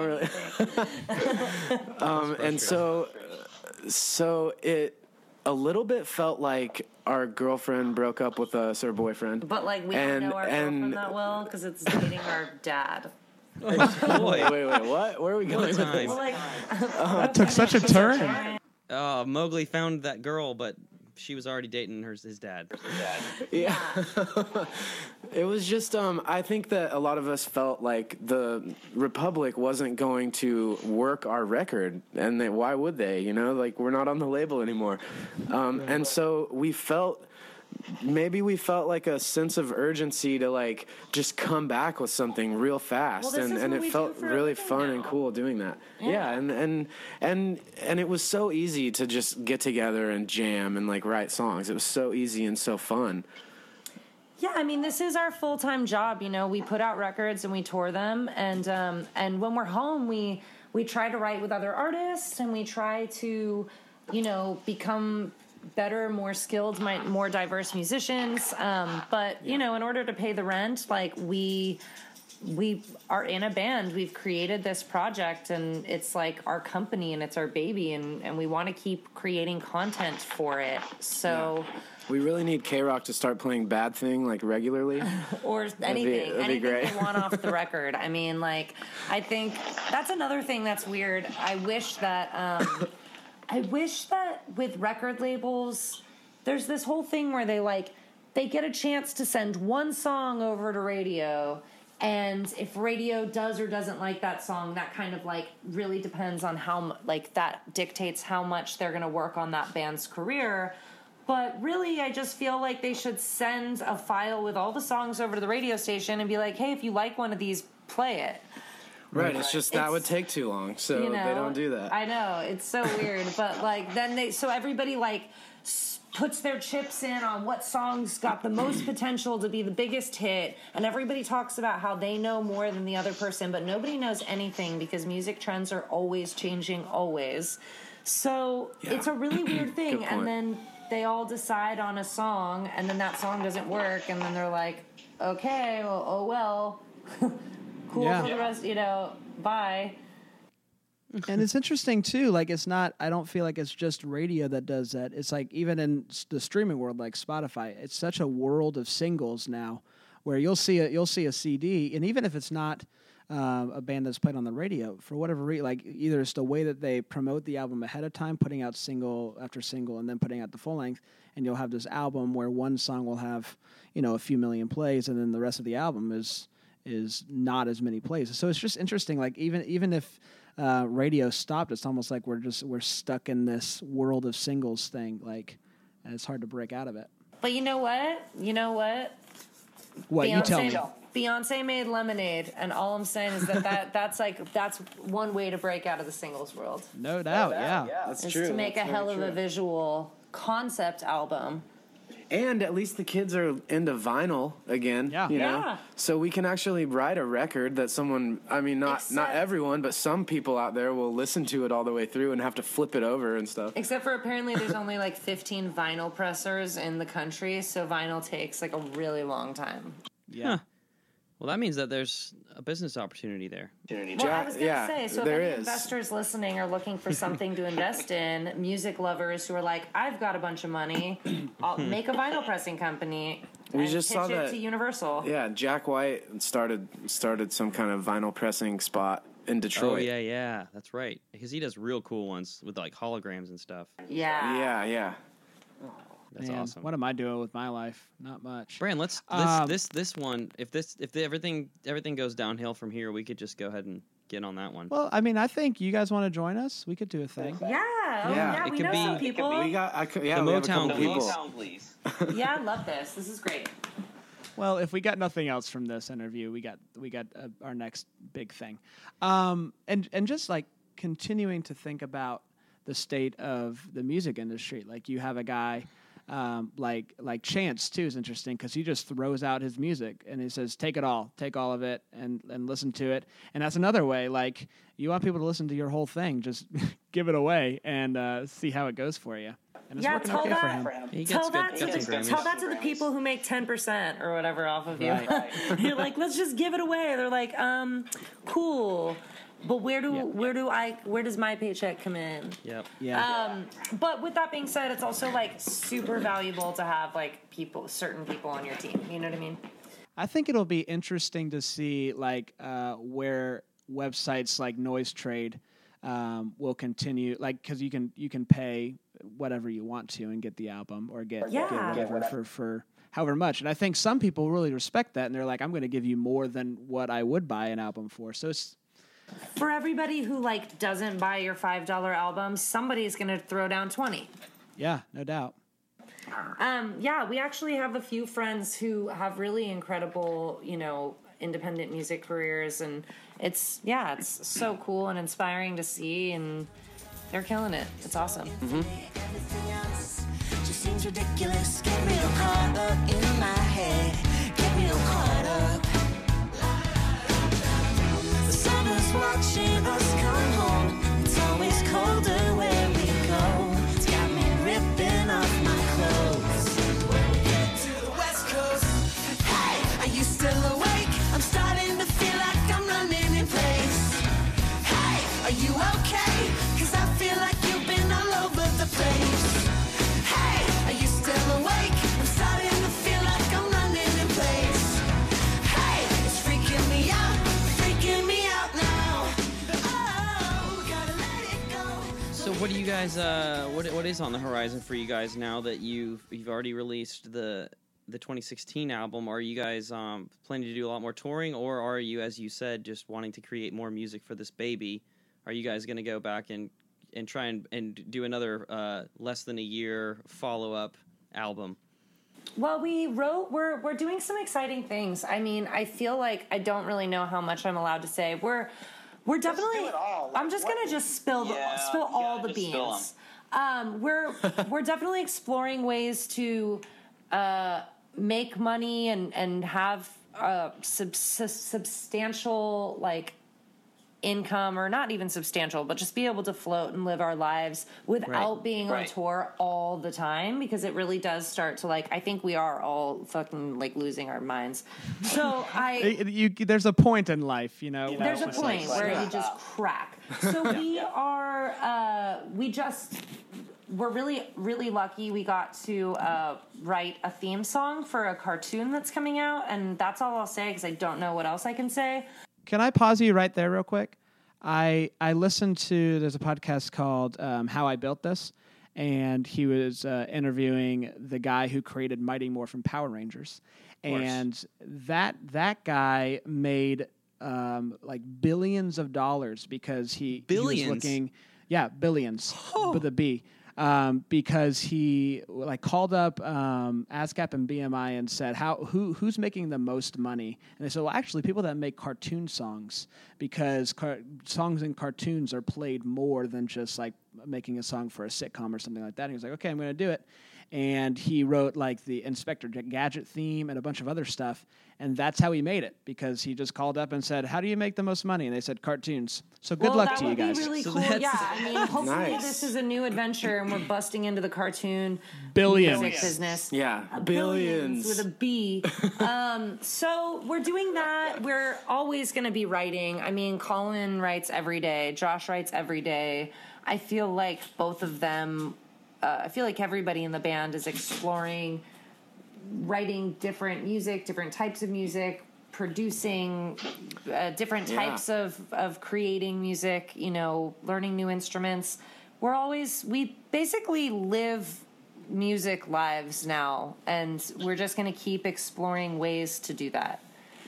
don't really. And so it a little bit felt like our girlfriend broke up with us, or boyfriend. But like we don't know our girlfriend that well because it's dating our dad. Oh, boy. Wait, what? Where are we going with this? Well, it took such a turn. Mowgli found that girl, but she was already dating his dad. Yeah. It was just, I think that a lot of us felt like the Republic wasn't going to work our record, and why would they? Like we're not on the label anymore. And so we felt like a sense of urgency to like just come back with something real fast, and it felt really fun and cool doing that. Yeah, and it was so easy to just get together and jam and like write songs. It was so easy and so fun. Yeah, I mean, this is our full-time job. We put out records and we tour them, and when we're home, we try to write with other artists, and we try to, become better, more skilled, more diverse musicians. But in order to pay the rent, like we are in a band. We've created this project, and it's like our company, and it's our baby, and we want to keep creating content for it. So we really need K-Rock to start playing Bad Thing like regularly, or anything they want off the record. I mean, like I think that's another thing that's weird. I wish that with record labels, there's this whole thing where they get a chance to send one song over to radio, And if radio does or doesn't like that song, that kind of like really depends on how, like, that dictates how much they're going to work on that band's career. But really, I just feel like they should send a file with all the songs over to the radio station and be like, hey, if you like one of these, play it. Right, it's just that would take too long, so they don't do that. I know, it's so weird, but like then so everybody like puts their chips in on what songs got the most potential to be the biggest hit, and everybody talks about how they know more than the other person, but nobody knows anything because music trends are always changing, always. So it's a really weird thing, and then they all decide on a song, and then that song doesn't work, and then they're like, okay, well, oh well, cool for the rest, bye. And it's interesting too, like it's not, I don't feel like it's just radio that does that. It's like even in the streaming world, like Spotify, it's such a world of singles now where you'll see a CD, and even if it's not a band that's played on the radio, for whatever reason, like either it's the way that they promote the album ahead of time, putting out single after single and then putting out the full length, and you'll have this album where one song will have, a few million plays, and then the rest of the album is not as many plays. So it's just interesting, like even if radio stopped, it's almost like we're stuck in this world of singles thing, like, and it's hard to break out of it. But you know what? What, you tell me. Beyonce made Lemonade, and all I'm saying is that's one way to break out of the singles world. No doubt, yeah. That's true. To make a hell of a visual concept album. And at least the kids are into vinyl again. Yeah. You know? So we can actually write a record that someone, not everyone, but some people out there will listen to it all the way through and have to flip it over and stuff. Except for apparently there's only like 15 vinyl pressers in the country, so vinyl takes like a really long time. Yeah. Huh. Well, that means that there's a business opportunity there. Well, I was going to say, so if any investors listening are looking for something to invest in, music lovers who are like, I've got a bunch of money, I'll make a vinyl pressing company. We just saw that to Universal. Yeah, Jack White started some kind of vinyl pressing spot in Detroit. Oh yeah, that's right. Because he does real cool ones with like holograms and stuff. Yeah. That's awesome. What am I doing with my life? Not much. Brand, let's this one. If everything goes downhill from here, we could just go ahead and get on that one. Well, I think you guys want to join us. We could do a thing. Yeah. We know some people. We got the Motown, please. Yeah, I love this. This is great. Well, if we got nothing else from this interview, we got our next big thing, and just like continuing to think about the state of the music industry. Like you have a guy. Like Chance too is interesting because he just throws out his music and he says, take all of it and listen to it. And that's another way, like you want people to listen to your whole thing, just give it away and see how it goes for you. And it's working okay for him. Tell that to the people who make 10% or whatever off of you. Right. You're like, let's just give it away. They're like, cool. But where does my paycheck come in? Yep. Yeah. But with that being said, it's also like super valuable to have like certain people on your team. You know what I mean? I think it'll be interesting to see like where websites like Noise Trade will continue, like because you can pay whatever you want to and get the album or get whatever for however much. And I think some people really respect that and they're like, I'm going to give you more than what I would buy an album for. So it's. For everybody who like doesn't buy your $5 album, somebody's going to throw down 20. Yeah, no doubt. We actually have a few friends who have really incredible, independent music careers, and it's so cool and inspiring to see, and they're killing it. It's awesome. Mm-hmm. Just seems ridiculous. Get real caught up in my head. Get real caught up. Summer's watching us come home. It's always colder where we go. It's got me ripping off my clothes. When we get to the West Coast, hey, are you still awake? I'm starting to feel like I'm running in place. Hey, are you okay? 'Cause I feel like you've been all over the place. Hey, are you still awake? I'm starting to feel like I'm running in place. Hey, it's freaking me out. So what do you guys? What is on the horizon for you guys now that you've already released the the 2016 album, are you guys planning to do a lot more touring, or are you, as you said, just wanting to create more music for this baby? Are you guys going to go back and try and do another less than a year follow-up album? Well, we're doing some exciting things. I mean, I feel like I don't really know how much I'm allowed to say. We're definitely. Spill it all. I'm just gonna just spill all the beans. We're definitely exploring ways to make money and have substantial like income, or not even substantial, but just be able to float and live our lives without being on tour all the time, because it really does start to like, I think we are all fucking like losing our minds. So there's a point in life, there's a point where you just crack. So we're really, really lucky. We got to write a theme song for a cartoon that's coming out, and that's all I'll say because I don't know what else I can say. Can I pause you right there real quick? I listened to, there's a podcast called How I Built This, and he was interviewing the guy who created Mighty Morphin Power Rangers. And that guy made like billions of dollars because he was looking, billions with a B. Because he like called up ASCAP and BMI and said, who's making the most money? And they said, well, actually, people that make cartoon songs, because songs in cartoons are played more than just like making a song for a sitcom or something like that. And he was like, okay, I'm going to do it. And he wrote like the Inspector Gadget theme and a bunch of other stuff. And that's how he made it, because he just called up and said, how do you make the most money? And they said, cartoons. So good luck to you guys. That would be really cool. Yeah, I mean, hopefully this is a new adventure and we're busting into the cartoon music business. Yeah, billions. With a B. So we're doing that. We're always going to be writing. I mean, Colin writes every day. Josh writes every day. I feel like both of them, I feel like everybody in the band is exploring writing different music, different types of music, producing different types of creating music, learning new instruments. We basically live music lives now, and we're just going to keep exploring ways to do that.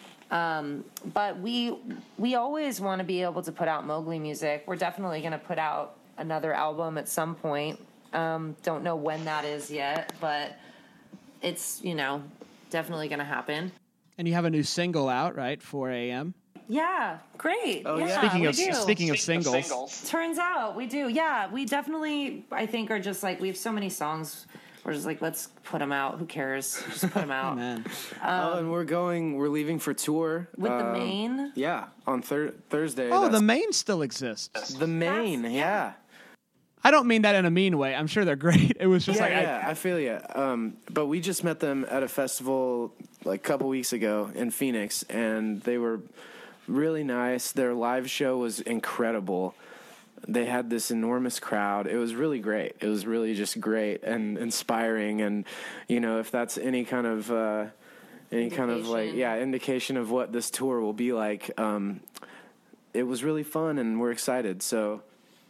But we always want to be able to put out Mowgli music. We're definitely going to put out another album at some point. Don't know when that is yet, but it's, definitely going to happen. And you have a new single out, right? 4 a.m. Yeah, great. Oh, yeah. Speaking of singles. Turns out we do. Yeah, we definitely, I think, are just like, we have so many songs. We're just like, let's put them out. Who cares? Just put them out. Man. And we're leaving for tour. With the Maine? Yeah, on Thursday. Oh, the Maine still exists. The Maine, yeah. I don't mean that in a mean way. I'm sure they're great. It was just I feel you. But we just met them at a festival like a couple weeks ago in Phoenix, and they were really nice. Their live show was incredible. They had this enormous crowd. It was really great. It was really just great and inspiring. And if that's any kind of indication of what this tour will be like, it was really fun, and we're excited. So.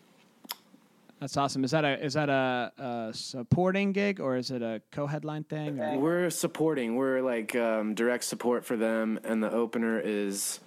That's awesome. Is that a supporting gig, or is it a co-headline thing? Or? We're supporting. We're like direct support for them, and the opener is.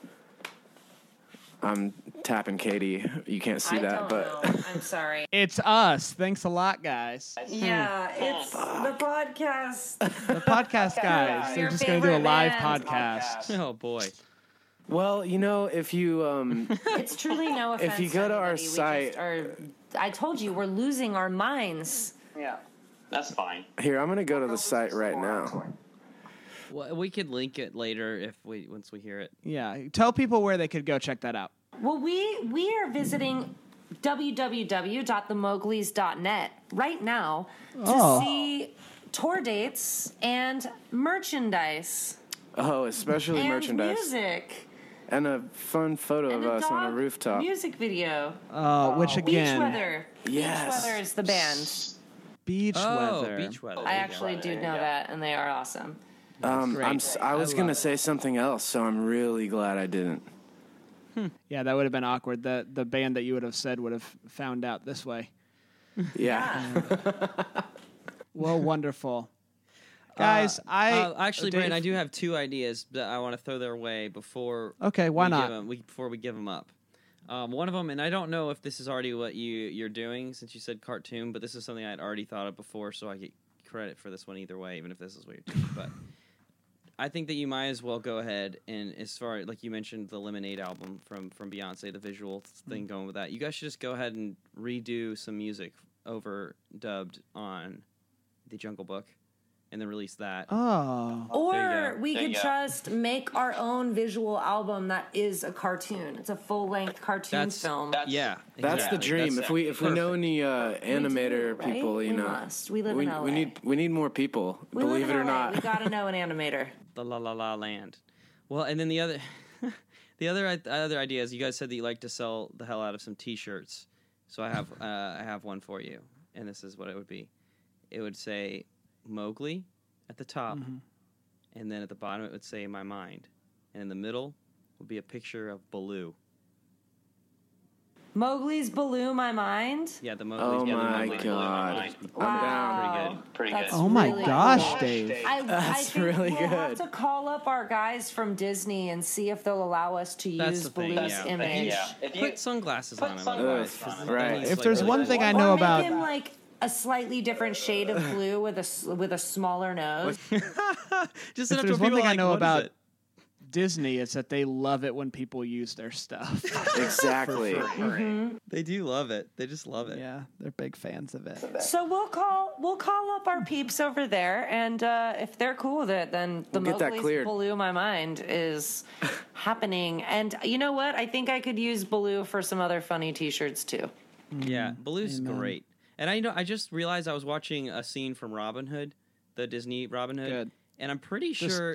I'm tapping Katie. You can't see that, but I'm sorry. It's us. Thanks a lot, guys. Yeah, it's the podcast. The podcast guys. They're just going to do a live podcast. Oh boy. Well, if you it's truly no offense. If you go to our site, I told you we're losing our minds. Yeah, that's fine. Here, I'm gonna go to the site right now. Well, we could link it later once we hear it. Yeah, tell people where they could go check that out. Well, we are visiting www.themowglis.net right now to see tour dates and merchandise. Oh, especially and merchandise. Music. And a fun photo of us on a rooftop. Music video. Which again? Beach Weather. Yes. Beach Weather is the band. Beach Weather. Beach Weather. I actually do know that, and they are awesome. I was going to say something else, so I'm really glad I didn't. Yeah, that would have been awkward. The band that you would have said would have found out this way. Yeah. Well, wonderful. Guys, actually, Brandon, I do have 2 ideas that I want to throw their way before. Okay, why not? Before we give them up. One of them, and I don't know if this is already what you're doing since you said cartoon, but this is something I'd already thought of before, so I get credit for this one either way, even if this is what you're doing. But I think that you might as well go ahead and, as far as, like you mentioned, the Lemonade album from Beyonce, the visual thing going with that, you guys should just go ahead and redo some music overdubbed on the Jungle Book. And then release that. Oh. Or we could just make our own visual album that is a cartoon. It's a full-length cartoon film. That's the dream. If we know any animator people, we must. We live in LA. We need more people. Believe it or not, we gotta know an animator. The La La La Land. Well, and then the other, other idea is you guys said that you like to sell the hell out of some T-shirts. So I have one for you, and this is what it would be. It would say Mowgli at the top, and then at the bottom it would say My Mind, and in the middle would be a picture of Baloo. Mowgli's Baloo, My Mind? Yeah, the Mowgli's. Oh my Mowgli's god. I'm down. Pretty good. Oh my really gosh, cool. Dave. I think really we'll have good. to call up our guys from Disney and see if they'll allow us to use Baloo's image. Yeah. If you Put sunglasses on him. Otherwise, Right. If there's one thing I know about... Make him like a slightly different shade of blue with a smaller nose. Just If enough there's for one people thing I like, know what is about it? Disney, it's that they love it when people use their stuff. Exactly. They do love it. They just love it. Yeah, they're big fans of it. So we'll call up our peeps over there, and if they're cool with it, then the We'll get that Mowgli's cleared. Baloo My Mind is happening. And you know what? I think I could use Baloo for some other funny T-shirts too. Yeah, Baloo's great. And I just realized I was watching a scene from Robin Hood, the Disney Robin Hood, Good. and I'm pretty sure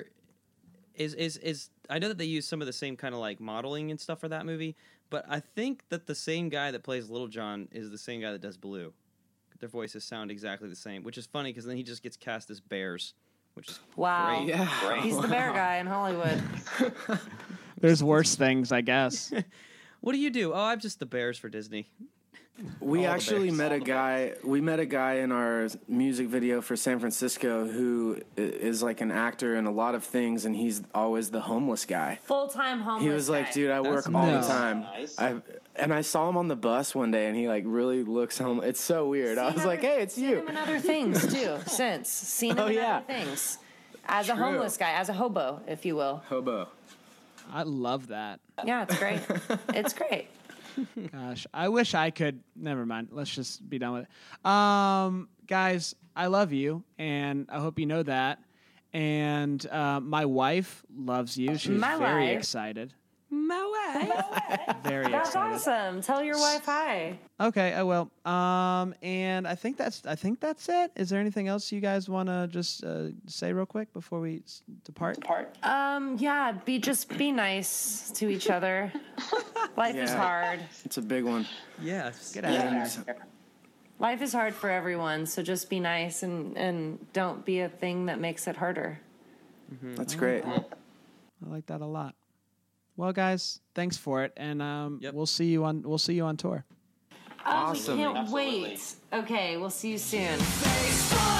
is I know that they use some of the same kind of like modeling and stuff for that movie, but I think that the same guy that plays Little John is the same guy that does Baloo. Their voices sound exactly the same, which is funny because then he just gets cast as bears, which is Wow. great. Yeah. He's the bear guy in Hollywood. There's worse things, I guess. What do you do? Oh, I'm just the bears for Disney. We actually met a guy. We met a guy in our music video for San Francisco who is like an actor in a lot of things, and he's always the homeless guy. Full-time homeless He was like, guy. "Dude, I work That's all the nice. time." Nice. I saw him on the bus one day, and he like really looks home. It's so weird. I was like, "Hey, it's Seen you." him in other things too. Seen him Oh, in yeah. other things. As a True. homeless guy, as a hobo, if you will. Hobo. I love that. Yeah, it's great. It's great. Gosh, I wish I could. Never mind. Let's just be done with it. Guys, I love you, and I hope you know that. And my wife loves you. She's My very wife. excited. That's Very excited. awesome. Tell your wife hi. Okay, I will. And I think that's it. Is there anything else you guys want to just say real quick before we depart? Yeah, be nice to each other. Life is Yeah. hard. It's a big one. Yeah. Get out of here. And Life is hard for everyone, so just be nice and don't be a thing that makes it harder. that's great. I like that a lot. Well, guys, thanks for it, and we'll see you on tour. Awesome. Can't Absolutely. wait. Okay, we'll see you soon. Baseball.